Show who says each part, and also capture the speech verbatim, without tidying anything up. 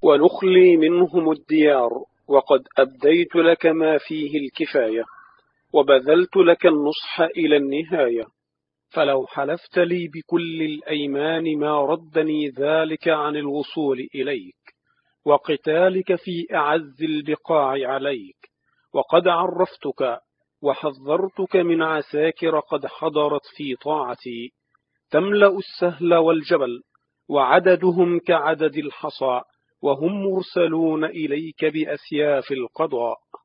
Speaker 1: ونخلي منهم الديار، وقد أبديت لك ما فيه الكفاية، وبذلت لك النصح إلى النهاية. فلو حلفت لي بكل الأيمان ما ردني ذلك عن الوصول إليك وقتالك في أعز البقاع عليك. وقد عرفتك وحذرتك من عساكر قد حضرت في طاعتي، تملأ السهل والجبل، وعددهم كعدد الحصى، وهم مرسلون إليك بأسياف القضاء.